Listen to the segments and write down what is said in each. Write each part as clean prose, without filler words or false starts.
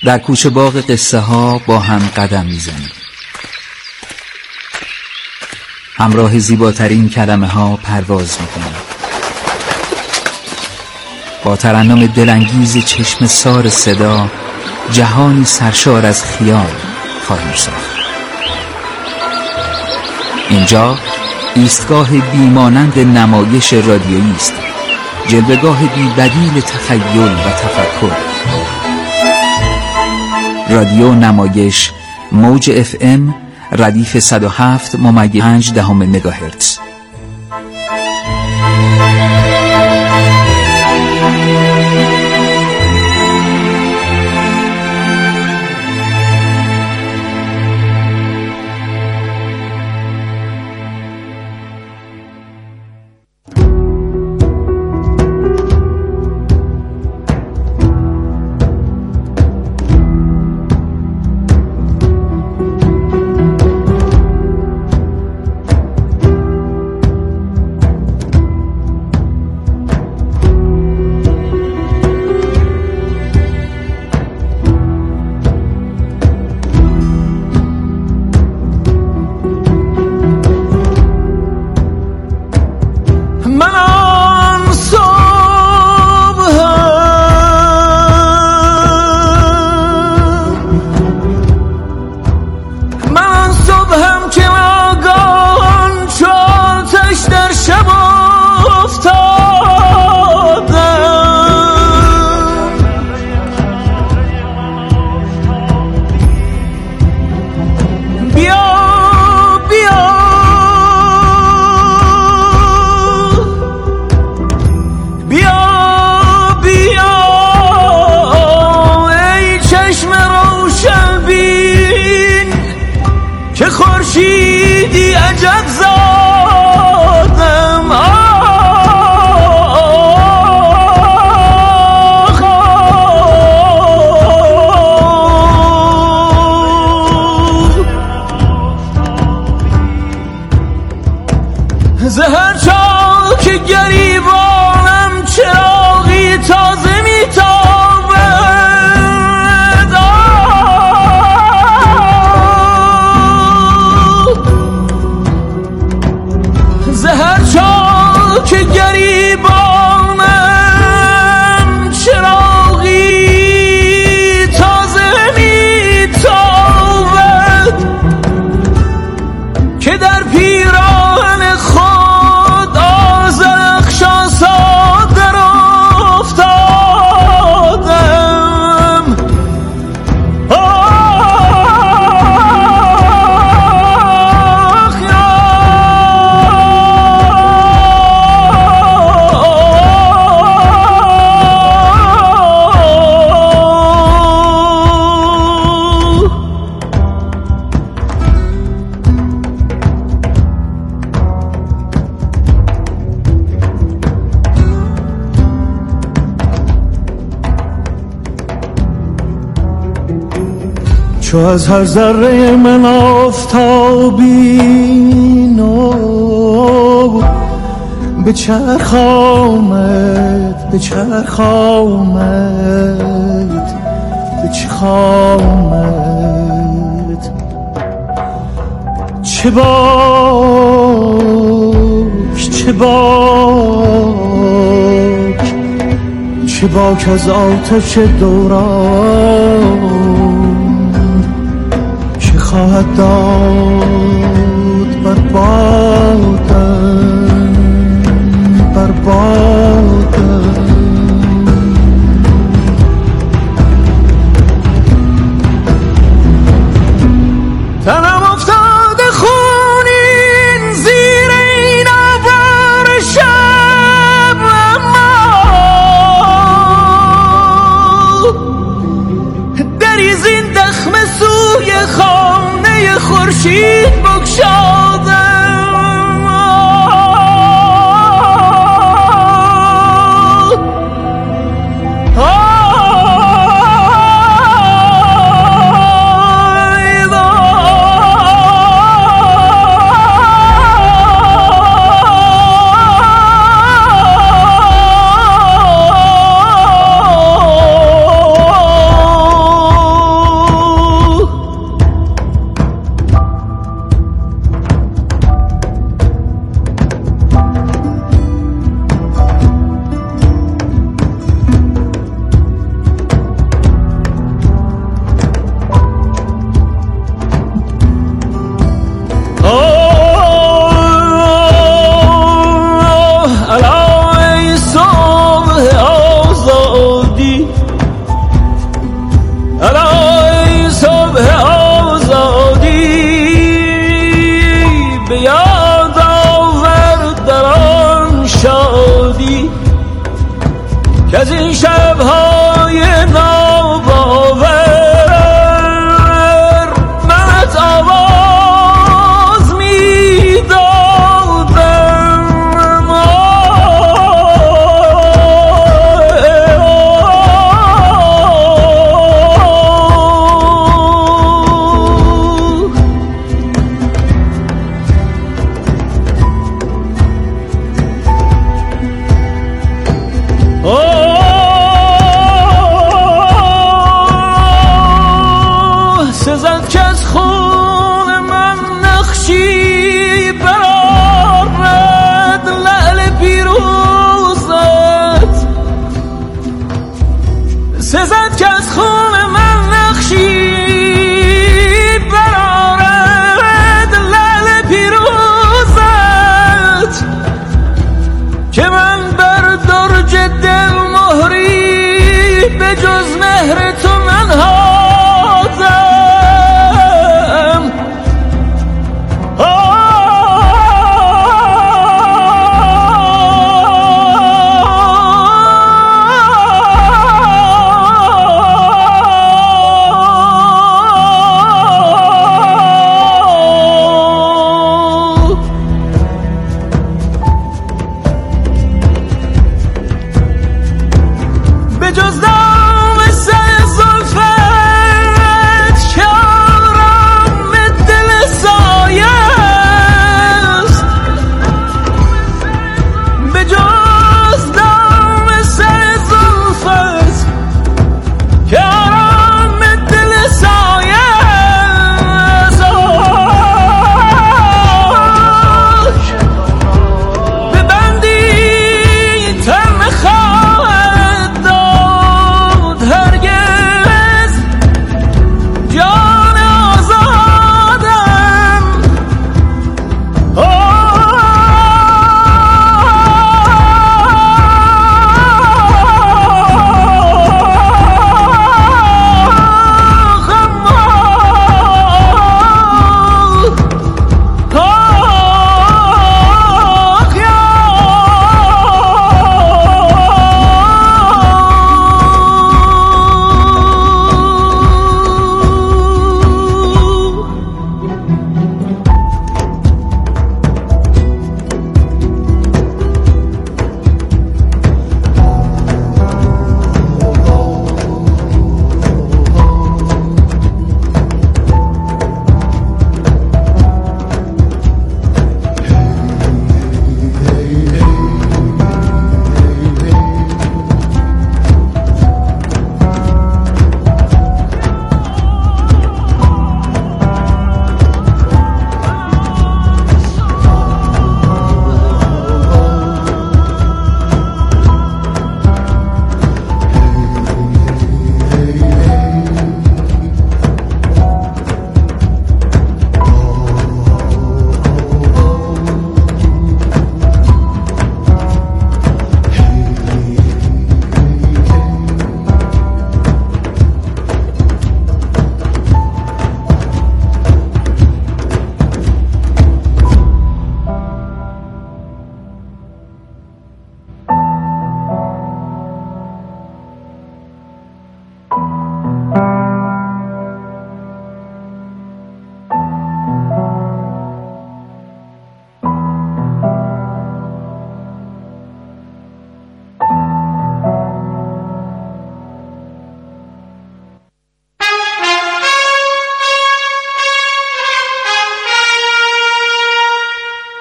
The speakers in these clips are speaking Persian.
در کوچه باغ قصه ها با هم قدم میزنیم. همراه زیباترین کلمه ها پرواز میکنیم. با ترنم دلانگیز چشم سار صدا جهانی سرشار از خیال خواهیم ساخت. اینجا ایستگاه بیمانند نمایش رادیویی است، جلوه‌گاه بی‌بدیل تخیل و تفکر. رادیو نمایش موج FM ردیف 107.5 مگاهرتز. چو از هر ذره من آفتابی نو به چرخ آمد چه باک از آتش دوران خواهد داد بر بادم تنم افتاده خونین زیر این آوار شب، اما دری زین دخم سوی خانه خورشید بگشادم.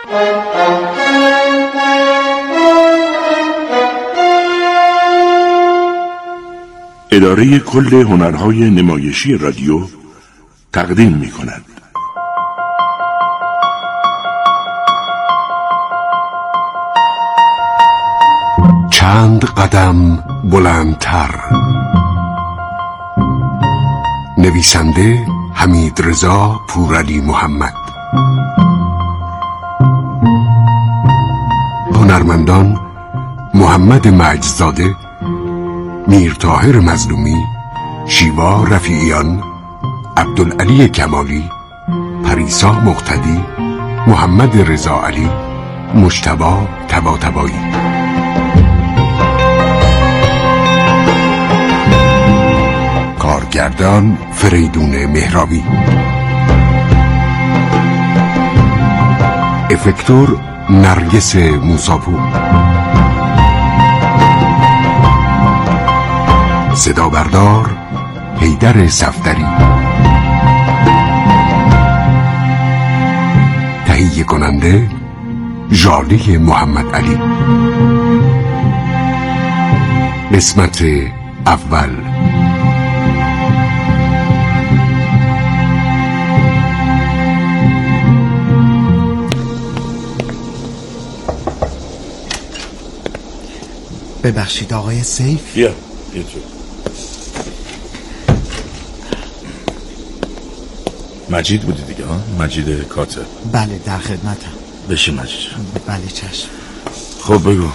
اداره کل هنرهای نمایشی رادیو تقدیم می‌کند. چند قدم بلندتر. نویسنده حمیدرضا پورعلی محمد. هنرمندان محمد مجدزاده، میرطاهر مظلومی، شیوا رفیعیان، عبدالعلی کمالی، پریسا مقتدی، محمد رضا علی، مجتبی طباطبایی. کارگردان فریدون مهرابی. افکتور نرگس موساپور. صدا بردار حیدر صفدری. تهیه کننده ژاله محمد علی. قسمت اول. ببخشید آقای سیف. بیا تو. مجید بودی دیگه ها؟ مجید کاتب. بله در خدمتم. بشین مجید. بله چشم. خب بگو.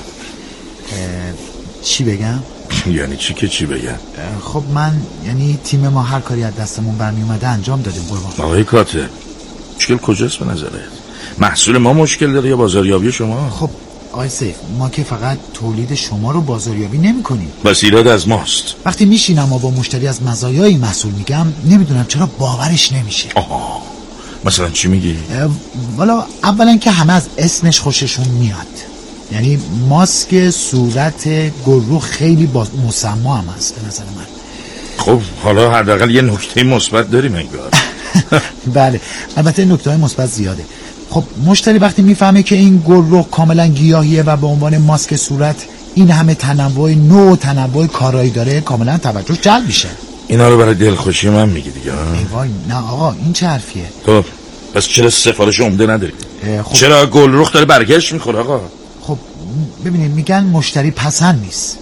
چی بگم؟ یعنی چی که چی بگم؟ خب من یعنی تیم ما هر کاری از دستمون برمی اومده انجام دادیم قربان. آقای کاتب مشکل کجاست به نظرت؟ محصول ما مشکل داره یا بازاریابی شما؟ خب آقای سیف ما که فقط تولید شما رو بازاریابی نمی کنیم. بس ایراد از ماست. وقتی میشینم و با مشتری از مزایای محصول میگم نمیدونم چرا باورش نمیشه. آها مثلا چی میگی؟ والا اولا که همه از اسمش خوششون میاد، یعنی ماسک صورت گروه خیلی با مسما هم هست به نظر من. خب حالا حداقل یه نکته مثبت داریم انگار. بله البته نکته‌های مثبت زیاده. خب مشتری وقتی میفهمه که این گروه کاملا گیاهیه و به عنوان ماسک صورت این همه تنوع نوع و تنوع کارایی داره کاملا توجه جلب میشه. اینا رو برای دلخوشی من میگی دیگه؟ ای وای نه آقا این چه حرفیه؟ خب پس چرا سفارش عمده نداری؟ خب چرا گلرخ داره برگشت میخوره آقا؟ خب ببینید میگن مشتری پسند نیست.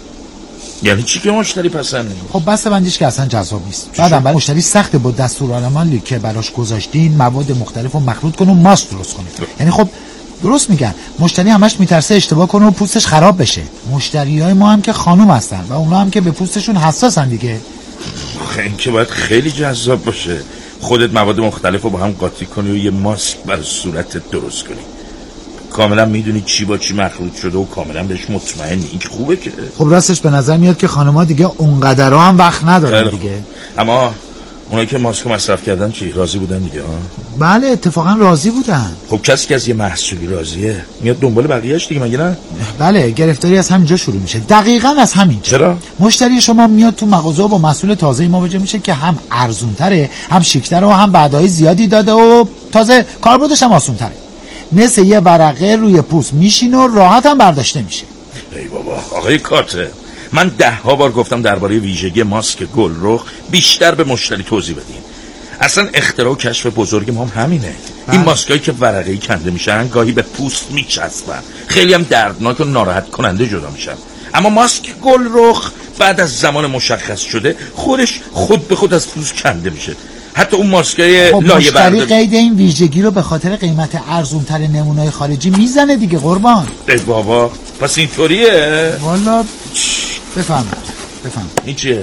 یعنی چی که مشتری پسند نیست؟ خب بسته بندیش که اصلا جذاب نیست. بعدم برای مشتری سخته با دستورالعملی که براش گذاشتین مواد مختلف رو مخلوط کنه و ماسک درست کنه. یعنی خب درست میگن مشتری همش میترسه اشتباه کنه و پوستش خراب بشه. مشتریای ما هم که خانوم هستن و اونا هم که به پوستشون حساسن دیگه. این که باید خیلی جذاب باشه خودت مواد مختلف رو با هم قاطی کنی و یه ماسک برای صورتت درست کنی. کاملا میدونی چی با چی مخلوط شده و کاملا بهش مطمئنی. این که خوبه که. خب راستش به نظر میاد که خانم‌ها دیگه اونقدر هم وقت ندارن دیگه. اما اونایی که ماسک مصرف کردن چی راضی بودن دیگه؟ بله اتفاقا راضی بودن. خب کسی که از یه محصولی راضیه میاد دنبال بقیه‌اش دیگه مگه نه؟ بله گرفتاری از همینجا شروع میشه. دقیقاً از همینجا. چرا؟ مشتری شما میاد تو مغازه با محصول تازه‌ای مواجه میشه که هم ارزان‌تره هم شیک‌تره و هم بعدهای زیادی داده و تازه کاربردش هم آسان‌تره. مثل یه ورقه روی پوست میشین و راحت هم برداشته میشه. ای بابا آقای کاتب من 10 بار گفتم درباره ویژگی ماسک گلرخ بیشتر به مشتری توضیح بدین. اصلا اختراع و کشف بزرگ ما هم همینه. این ماسکایی که ورقه‌ای کنده میشن گاهی به پوست میچسبن، خیلی هم دردناک و ناراحت کننده جدا میشن. اما ماسک گلرخ بعد از زمان مشخص شده خود به خود از پوست کنده میشه. حتی اون ماسکای خب لایه برداری مشتری قید این ویژگی رو به خاطر قیمت ارزان‌تر نمونه‌های خارجی میزنه دیگه قربان. ای بابا پس اینطوریه؟ والا بفهم این چیه؟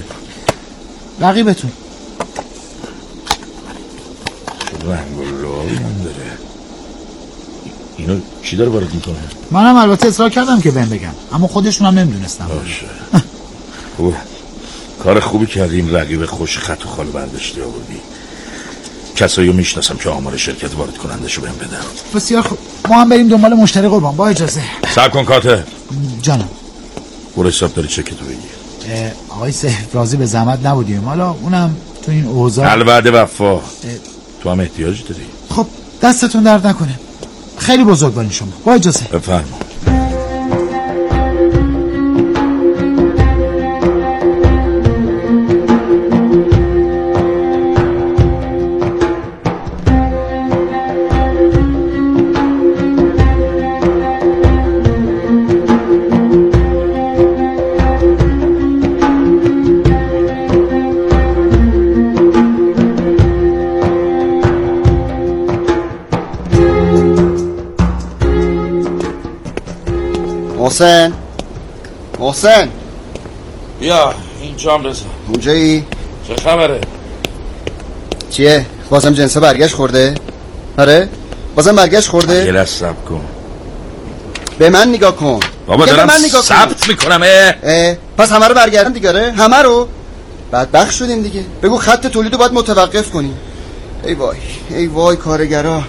رقیبتون رنگ و لعابی هم داره. اینو چی داره وارد میکنه؟ منم البته اصرار کردم که بهم بگم اما خودشون هم نمیدونستم. باشه خوب کار خوبی کردیم رقیب خوش خط و خال برداشتی آوردی. کسایی رو میشناسم که آمار شرکت وارد کننده شو بهم بدن. بسیار خوب ما هم بریم دنبال مشتری قربان. با اجازه. صبر کن کاتب جانم. برو حساب داری چکتو بگی. آقای سیف راضی به زحمت نبودیم حالا اونم تو این اوضاع. الوعد وفا تو هم احتیاج داری. خب دستتون درد نکنه. خیلی بزرگوارین شما. با اجازه. بفرمایید. محسن بیا اینجام رضا. اونجایی؟ چه خبره؟ چیه؟ بازم جنسا برگشت خورده؟ آره؟ بازم برگشت خورده؟ یه لحظه صبر کن. به من نگاه کن. بابا دارم ثبت میکنم. پس همه رو برگردن دیگه. آره؟ همه رو بدبخت شدیم دیگه. بگو خط تولید رو باید متوقف کنیم. ای وای ای وای کارگرا.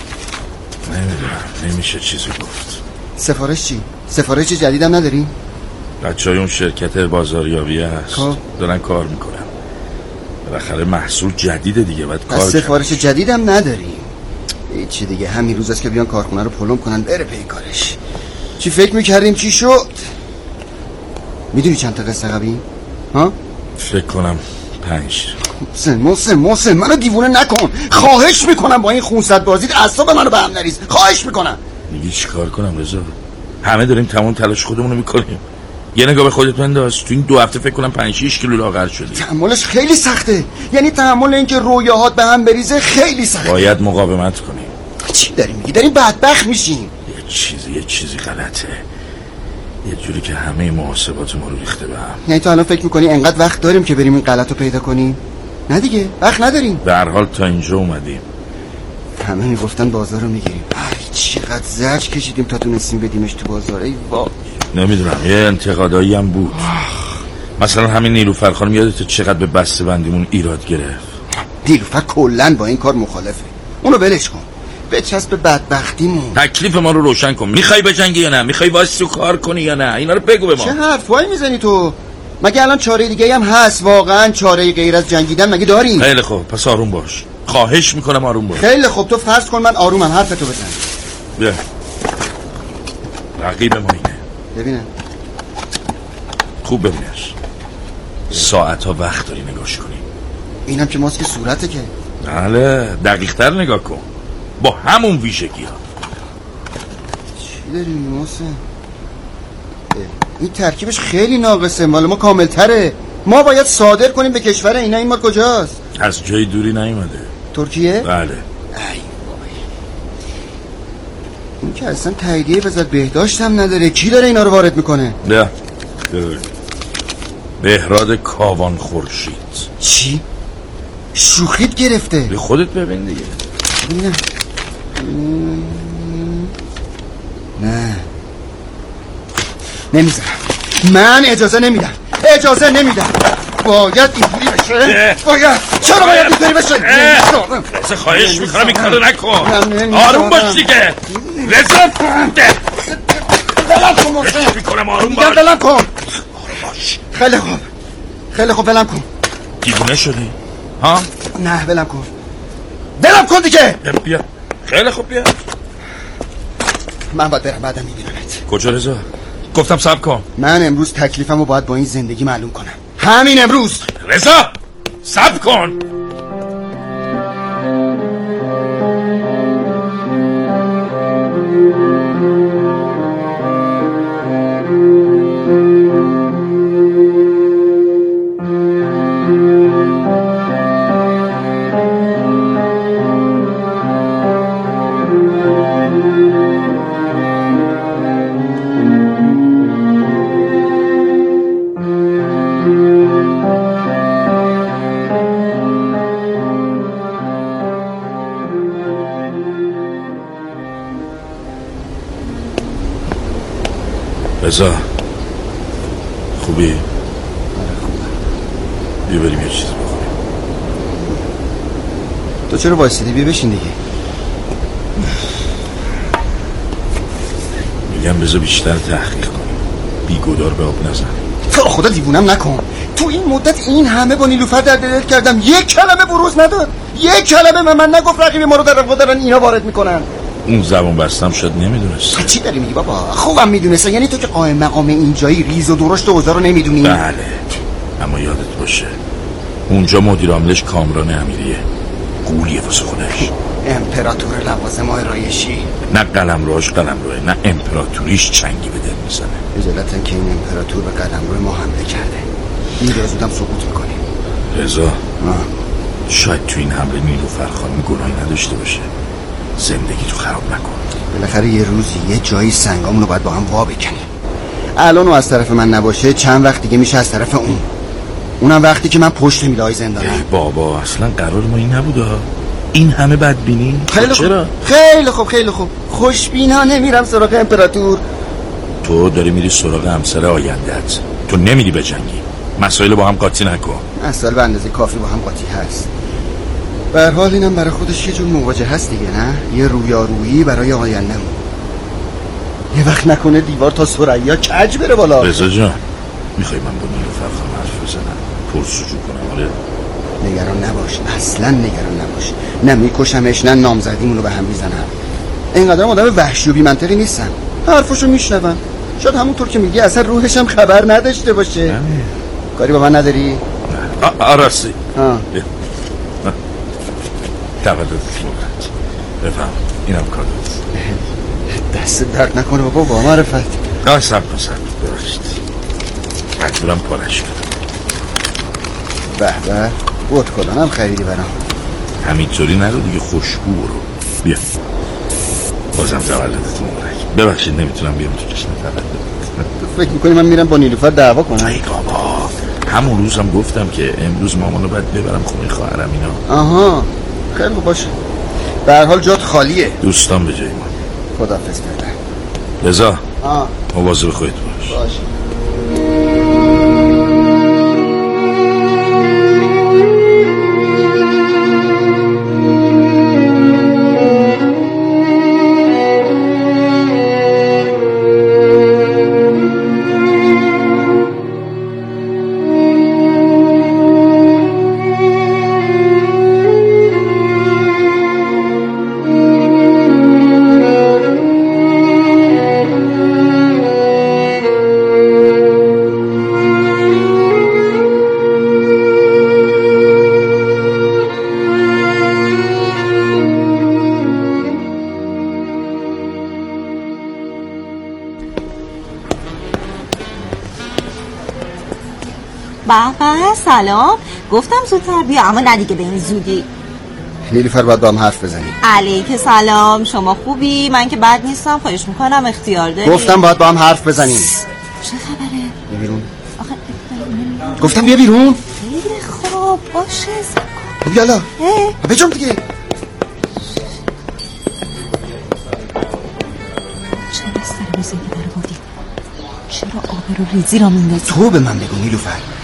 نمیدونم نمیشه چیزی گفت. سفارش چی؟ سفارش جدیدم نداریم؟ بچهای اون شرکت بازاریابی هست دارن کار میکنن. بالاخره محصول جدیده دیگه باید کار کنن. سفارش جدیدم نداریم. چی دیگه همین روز است که بیان کارخونه رو پلم کنن بره پی کارش. چی فکر میکردیم چی شد؟ میدونی چند تا قصه قبیم؟ ها؟ فکر کنم 5. محسن منو دیوونه نکن. خواهش میکنم با این خونسرد بازی اعصاب منو به هم نریز. خواهش میکنم. میگی چی کار کنم رضا؟ همه داریم تمام تلاش خودمونو میکنیم. یه نگاه به خودت بنداز. تو این 2 هفته فکر کنم 5-6 کیلو لاغر شدی. تحملش خیلی سخته. یعنی تحمل اینکه رویاهات به هم بریزه خیلی سخته. باید مقاومت کنیم. چی داری میگی؟ داریم بدبخت میشیم. یه چیزی غلطه. یه جوری که همه محاسبات ما رو ریخته به هم. یعنی تو الان فکر میکنی انقدر وقت داریم که بریم این غلطو پیدا کنیم؟ نه دیگه وقت نداریم. به هر حال تا اینجا اومدیم. همه میگفتن بازار رو میگیریم. چقدر زجر کشیدیم تا تونستیم بدیمش تو بازار. ای وای. نمیدونم یه انتقادایی هم بود. مثلا همین نیلوفر خانم یادته چقدر به بسته بندیمون ایراد گرفت. نیلوفر کلن با این کار مخالفه. اونو ولش کن. بچسب به بدبختیمون. تکلیف ما رو روشن کن. میخوای بجنگی یا نه؟ میخوای واسه کار کنی یا نه؟ اینا رو بگو به ما. چه حرفایی میزنی تو؟ مگه الان چاره دیگه هم هست؟ واقعا چاره غیر از جنگیدن مگه داریم؟ خیلی خوب پس آروم باش. خواهش میکنم آروم باش. خیلی خوب تو فرض کن من آرومم. حرفتو بزن. بیا. رقیب ما اینه. ببینم. خوب ببینش. ساعت‌ها وقت داری نگاش کنی. اینم که ماسک صورته که. بله دقیق‌تر نگاه کن. با همون ویژگی‌ها. چی داری محسن؟ این ترکیبش خیلی ناقصه. مال ما کامل‌تره. ما باید صادر کنیم به کشور اینا. این مال کجاست؟ از جای دوری نیومده. ترکیه؟ بله. ای وای. این که اصلا تاییدیه وزارت بهداشت هم نداره. کی داره اینا رو وارد میکنه؟ نه. بهراد کاوان خورشید. چی؟ شوخیت گرفته؟ به خودت ببین دیگه. نه نمیذارم. من اجازه نمیدم. باید اینطوری بشه. چرا باید اینطوری بشه؟ رضا خواهش میکنم این کارو نکن. آروم باش دیگه. رضا بلم کن محسن. میکنم آروم باش. بلم کن. خیلی خوب بلم کن. دیوونه شدی؟ ها؟ نه بلم کن دیگه. بیا. خیلی خوب بیا. من باید برم بعدم میبینمت. کجا رضا؟ گفتم صبر کن. من امروز تکلیفمو باید با این زندگی معلوم کنم. همین امروز. رضا صبر کن. رضا خوبی؟ بیا بریم یه چیز بخوریم. تو چرا وایسیدی؟ بیا بشین دیگه. میگم بذار بیشتر تحقیق کنیم. بیگدار به آب نزن. تو خدا دیوونم نکن. تو این مدت این همه با نیلوفر در دل کردم. یک کلمه بروز نداد. یک کلمه من نگفت رقیب ما رو در رفت دارن اینا وارد میکنن. اون زبان بستم شد نمیدونست. چی داری میگی بابا؟ خوبم میدونست. یعنی تو که قائم مقام اینجایی ریز و درشت اوضاع رو نمیدونی؟ بله، اما یادت باشه اونجا مدیر عاملش کامران امیریه، قولیه واسه خودش. امپراتور لوازم آرایشی. نه قلمروش قلمروه، نه امپراتوریش چنگی به دل میزنه. اجالتا که این امپراتور به قلمرو ما حمله کرده، نیرو زودم سقوط میکنیم. رضا شاید تو این حمله نیلوفر خانم گناهی نداشته باشه. زندگی تو خراب نکن. بالاخره یه روزی یه جایی سنگامون رو باید با هم وا بکنیم. الان از طرف من نباشه چند وقت دیگه میشه از طرف اونم وقتی که من پشت میلای زندانم. ای بابا اصلا قرار ما این نبوده. این همه بدبینی؟ خیلی چرا؟ خیلی خوب خوشبینا نمیرم سراغ امپراتور. تو داری میری سراغ همسر آینده‌ات. تو نمیری بجنگی. مسائل با هم قاطی نکن. مسائل به اندازه کافی با هم قاطی هست. به هر حال اینم برای خودش یه جور مواجهه هست دیگه، نه؟ یه رویارویی برای آینده‌مون. یه وقت نکنه دیوار تا ثریا کج بره بالا. رضا جان میخوای من با نیلوفر خانم حرف بزنم؟ پرسجو کنم؟ آره. نگران نباش، اصلا نگران نباش. نه میکشمش نه نامزدیمونو به هم میزنم. اینقدر آدم وحشی و بی منطقی نیستم. حرفشو میشنوم. شاید همونطور که میگی اصلا روحش هم خبر نداشته باشه. کاری با من نداری؟ راستی. تولدت مبارک. بفهم اینم کادوست. دست درد نکنه بابا، با معرفت. سب ببخشید مجبورم پارش کنم. به بود کلانم خریدی برام. همینطوری نرو دیگه، خوشبو برو. بیا بازم تولدت مبارک. ببخشید نمیتونم بیام تو جشن تولدت. فکر میکنی من میرم با نیلوفر دعوا کنم؟ ای بابا همون روز هم گفتم که امروز مامانو باید ببرم خونه خواهرم اینا. آها خیلی خوب باشه. به هر حال جات خالیه. دوستان به جای ما. خداحافظ فعلا. رضا مواظب خودت باش. باشه. بابا سلام. گفتم زودتر بیا اما نه دیگه به این زودی. نیلوفر باید با هم حرف بزنیم. علیک سلام. شما خوبی؟ من که بد نیستم، خواهش میکنم اختیار داری. گفتم باید با هم حرف بزنیم. چه خبره؟ بیا بیرون. آخه گفتم بیا بیرون. خیلی خوب باشه. خب یالا بجام دیگه. چرا سر بزنگی در بودی؟ چرا آبرو ریزی را میندازی؟ تو به من بگو نیلوفر،